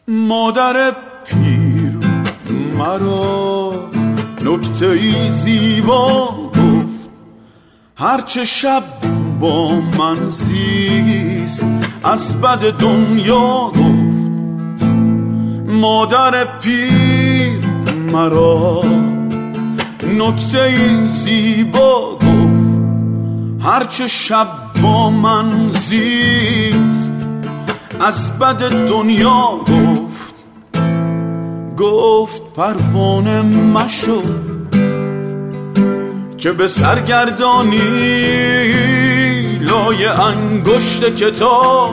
مادر پیر مرا نکته‌ای زیبا گفت، هرچه شب با من زیست از بد دنیا گفت. مادر پیر مرا نکته‌ای زیبا گفت، هرچه شب با من زیست از بد دنیا گفت. گفت پروانه مشو که به سرگردانی لای انگشت کتاب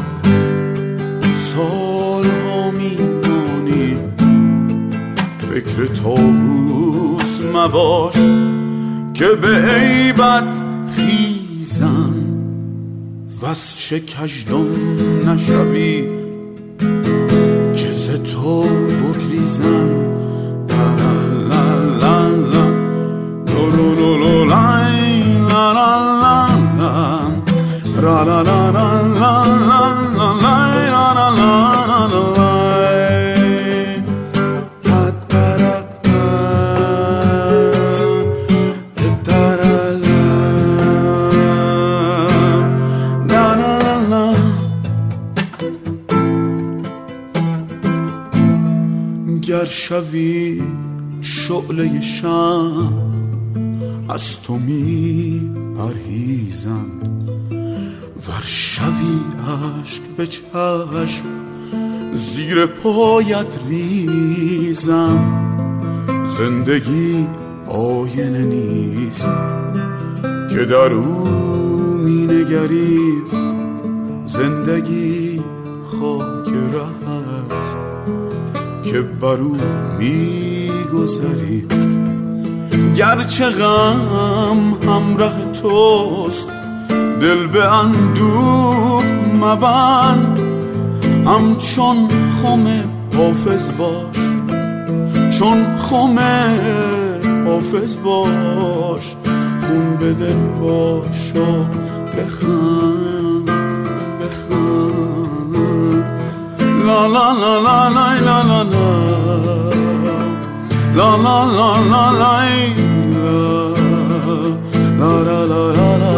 سالها میمانی. فکر طاووس مباش که به عیبت خیزم، وز چه کژدم نشوی که ز تو بگریزم. گر شوی شعله شمع از تو می پرهیزند، ور شوی اشک به چشم زیر پایت ریزم. زندگی آینه نیست که در او می نگری، زندگی خاک ره است که بر او می گذری. گرچه غم همراه توست دل به اندوه مبند، همچون خم حافظ باش، چون خم حافظ باش. خون به دل باش و بخند بخند. لا لا لا لا لا لا لا لا لا لا لا لا لا لا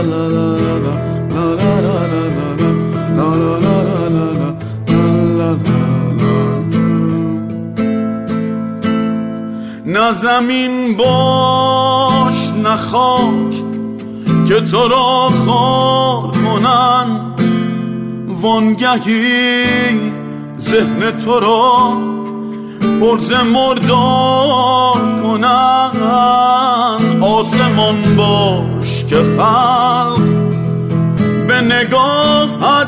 نه زمین باش نه خاک که تو را خار کنن، وانگهی ذهن تو را پرز مردار کنن. آسمان باش که خلق به نگاهت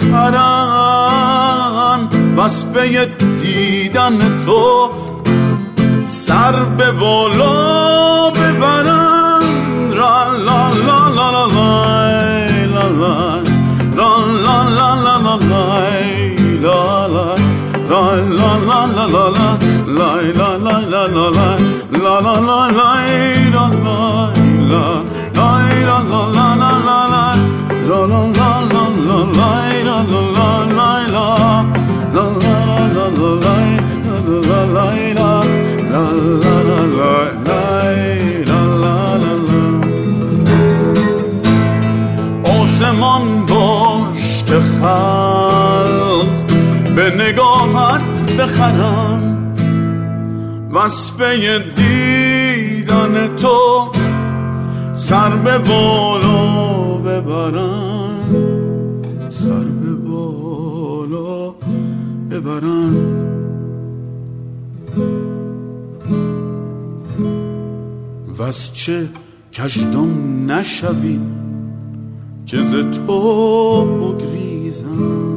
بخرن، بس به دیدن تو سر به بالا ببرن. را لا لا لا لا لا لا لا لا لا لا لا لا لا la la la la la la la la la la la la la la la آسمان باش که خلق به نگاهت بخرم، وصفه دیدن تو سر به بالا ببرن، سر به بالا ببرن. وز چه کژدم نشوی که ز تو بگریزم.